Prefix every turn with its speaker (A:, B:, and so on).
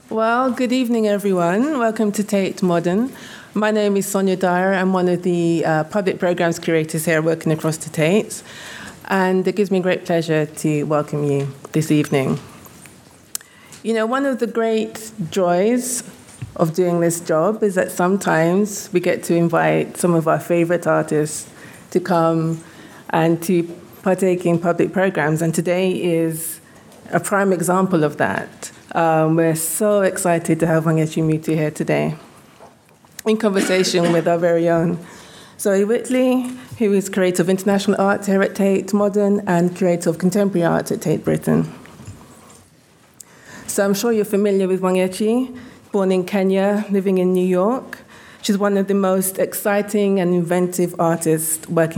A: Well, good evening, everyone. Welcome to Tate Modern. My name is Sonia Dyer. I'm one of the public programs curators here working across the Tate. And it gives me great pleasure to welcome you this evening. You know, one of the great joys of doing this job is that sometimes we get to invite some of our favorite artists to come and to partake in public programs. And today is a prime example of that. We're so excited to have Wangechi Mutu here today in conversation with our very own Zoe Whitley, who is curator of international art here at Tate Modern and curator of contemporary art at Tate Britain. So I'm sure you're familiar with Wangechi, born in Kenya, living in New York. She's one of the most exciting and inventive artists working